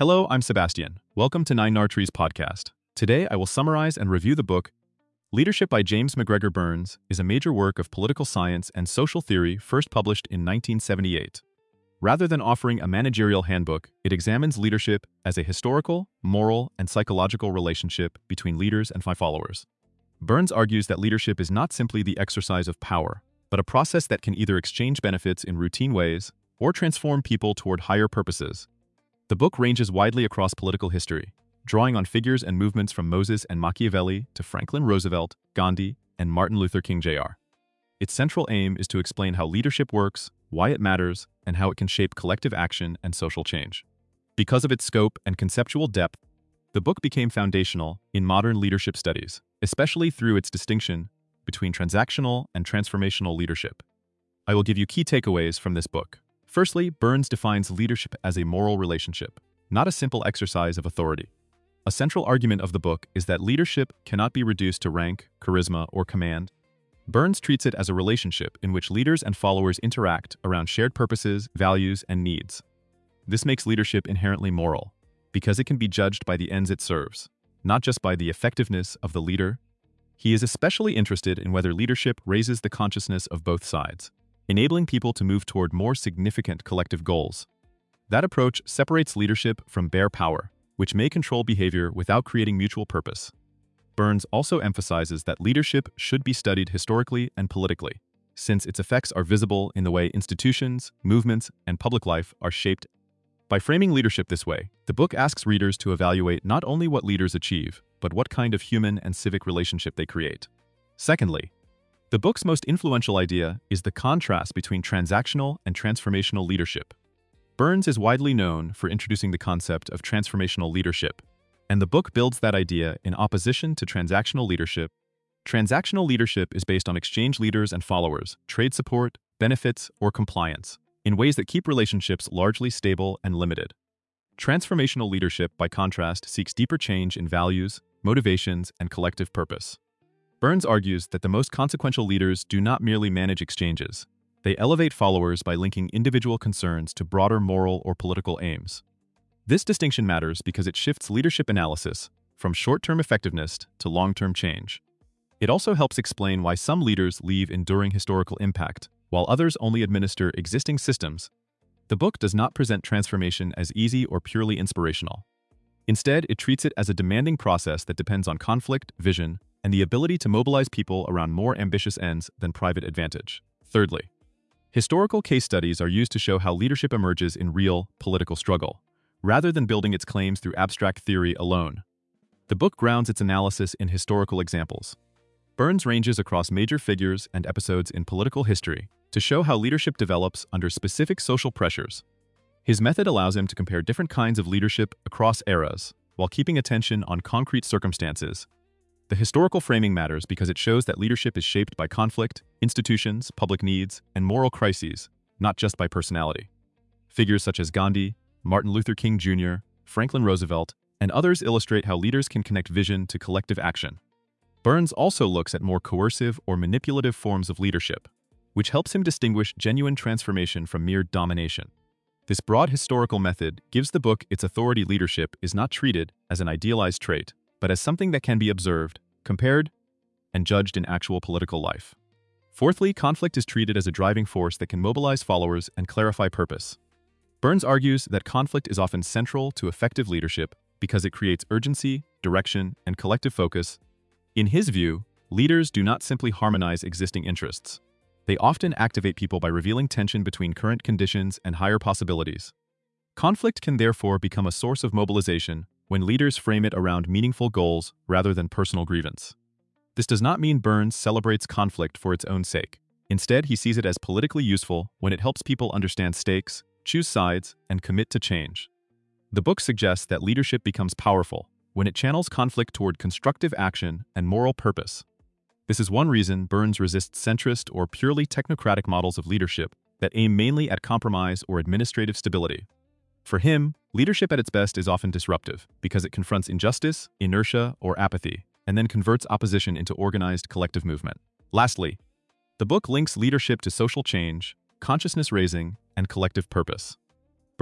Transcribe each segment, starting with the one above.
Hello, I'm Sebastian. Welcome to Nine Nar Trees podcast. Today, I will summarize and review the book Leadership by James MacGregor Burns is a major work of political science and social theory first published in 1978. Rather than offering a managerial handbook, it examines leadership as a historical, moral, and psychological relationship between leaders and followers. Burns argues that leadership is not simply the exercise of power, but a process that can either exchange benefits in routine ways or transform people toward higher purposes. The book ranges widely across political history, drawing on figures and movements from Moses and Machiavelli to Franklin Roosevelt, Gandhi, and Martin Luther King Jr. Its central aim is to explain how leadership works, why it matters, and how it can shape collective action and social change. Because of its scope and conceptual depth, the book became foundational in modern leadership studies, especially through its distinction between transactional and transformational leadership. I will give you key takeaways from this book. Firstly, Burns defines leadership as a moral relationship, not a simple exercise of authority. A central argument of the book is that leadership cannot be reduced to rank, charisma, or command. Burns treats it as a relationship in which leaders and followers interact around shared purposes, values, and needs. This makes leadership inherently moral, because it can be judged by the ends it serves, not just by the effectiveness of the leader. He is especially interested in whether leadership raises the consciousness of both sides, enabling people to move toward more significant collective goals. That approach separates leadership from bare power, which may control behavior without creating mutual purpose. Burns also emphasizes that leadership should be studied historically and politically, since its effects are visible in the way institutions, movements, and public life are shaped. By framing leadership this way, the book asks readers to evaluate not only what leaders achieve, but what kind of human and civic relationship they create. Secondly, the book's most influential idea is the contrast between transactional and transformational leadership. Burns is widely known for introducing the concept of transformational leadership, and the book builds that idea in opposition to transactional leadership. Transactional leadership is based on exchange leaders and followers, trade support, benefits, or compliance, in ways that keep relationships largely stable and limited. Transformational leadership, by contrast, seeks deeper change in values, motivations, and collective purpose. Burns argues that the most consequential leaders do not merely manage exchanges. They elevate followers by linking individual concerns to broader moral or political aims. This distinction matters because it shifts leadership analysis from short-term effectiveness to long-term change. It also helps explain why some leaders leave enduring historical impact, while others only administer existing systems. The book does not present transformation as easy or purely inspirational. Instead, it treats it as a demanding process that depends on conflict, vision, and the ability to mobilize people around more ambitious ends than private advantage. Thirdly, historical case studies are used to show how leadership emerges in real, political struggle, rather than building its claims through abstract theory alone. The book grounds its analysis in historical examples. Burns ranges across major figures and episodes in political history to show how leadership develops under specific social pressures. His method allows him to compare different kinds of leadership across eras, while keeping attention on concrete circumstances. The historical framing matters because it shows that leadership is shaped by conflict, institutions, public needs, and moral crises, not just by personality. Figures such as Gandhi, Martin Luther King Jr., Franklin Roosevelt, and others illustrate how leaders can connect vision to collective action. Burns also looks at more coercive or manipulative forms of leadership, which helps him distinguish genuine transformation from mere domination. This broad historical method gives the book its authority. Leadership is not treated as an idealized trait, but as something that can be observed, compared, and judged in actual political life. Fourthly, conflict is treated as a driving force that can mobilize followers and clarify purpose. Burns argues that conflict is often central to effective leadership because it creates urgency, direction, and collective focus. In his view, leaders do not simply harmonize existing interests. They often activate people by revealing tension between current conditions and higher possibilities. Conflict can therefore become a source of mobilization when leaders frame it around meaningful goals rather than personal grievance. This does not mean Burns celebrates conflict for its own sake. Instead, he sees it as politically useful when it helps people understand stakes, choose sides, and commit to change. The book suggests that leadership becomes powerful when it channels conflict toward constructive action and moral purpose. This is one reason Burns resists centrist or purely technocratic models of leadership that aim mainly at compromise or administrative stability. For him, leadership at its best is often disruptive because it confronts injustice, inertia, or apathy, and then converts opposition into organized collective movement. Lastly, the book links leadership to social change, consciousness raising, and collective purpose.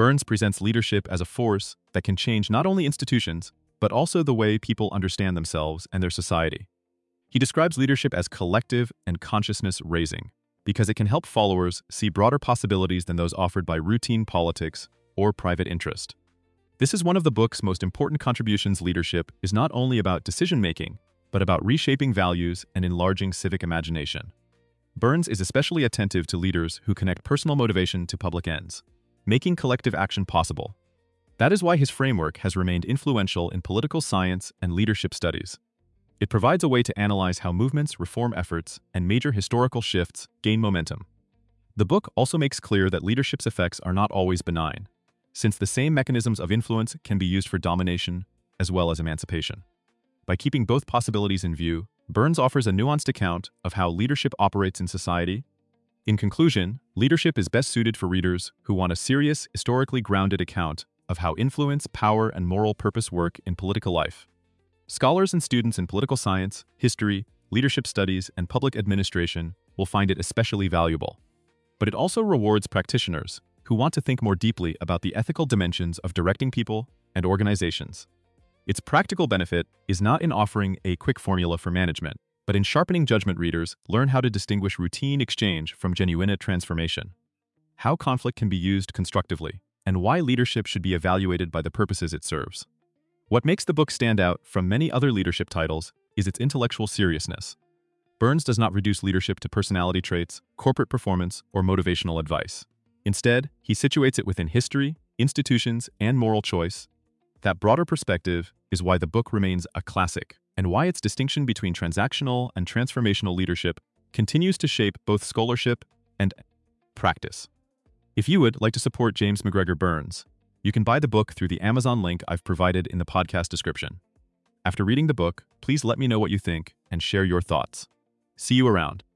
Burns presents leadership as a force that can change not only institutions, but also the way people understand themselves and their society. He describes leadership as collective and consciousness-raising, because it can help followers see broader possibilities than those offered by routine politics or private interest. This is one of the book's most important contributions. Leadership is not only about decision-making, but about reshaping values and enlarging civic imagination. Burns is especially attentive to leaders who connect personal motivation to public ends, making collective action possible. That is why his framework has remained influential in political science and leadership studies. It provides a way to analyze how movements, reform efforts, and major historical shifts gain momentum. The book also makes clear that leadership's effects are not always benign, since the same mechanisms of influence can be used for domination as well as emancipation. By keeping both possibilities in view, Burns offers a nuanced account of how leadership operates in society. In conclusion, leadership is best suited for readers who want a serious, historically grounded account of how influence, power, and moral purpose work in political life. Scholars and students in political science, history, leadership studies, and public administration will find it especially valuable. But it also rewards practitioners who want to think more deeply about the ethical dimensions of directing people and organizations. Its practical benefit is not in offering a quick formula for management, but in sharpening judgment. Readers learn how to distinguish routine exchange from genuine transformation, how conflict can be used constructively, and why leadership should be evaluated by the purposes it serves. What makes the book stand out from many other leadership titles is its intellectual seriousness. Burns does not reduce leadership to personality traits, corporate performance, or motivational advice. Instead, he situates it within history, institutions, and moral choice. That broader perspective is why the book remains a classic, and why its distinction between transactional and transformational leadership continues to shape both scholarship and practice. If you would like to support James McGregor Burns, you can buy the book through the Amazon link I've provided in the podcast description. After reading the book, please let me know what you think and share your thoughts. See you around.